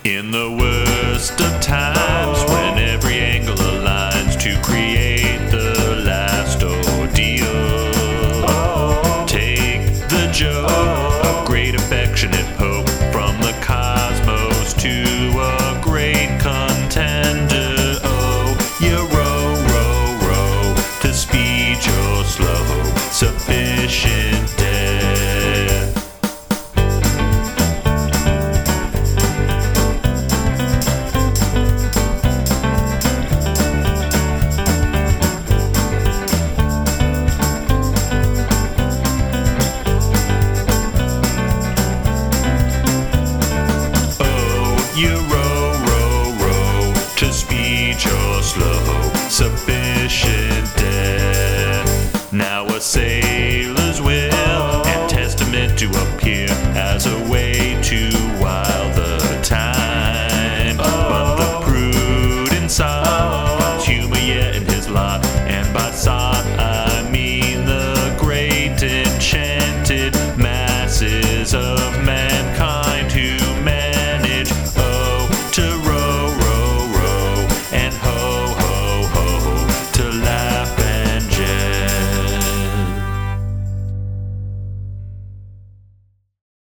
In the worst of times, when every angle aligns to create the last ordeal, take the joke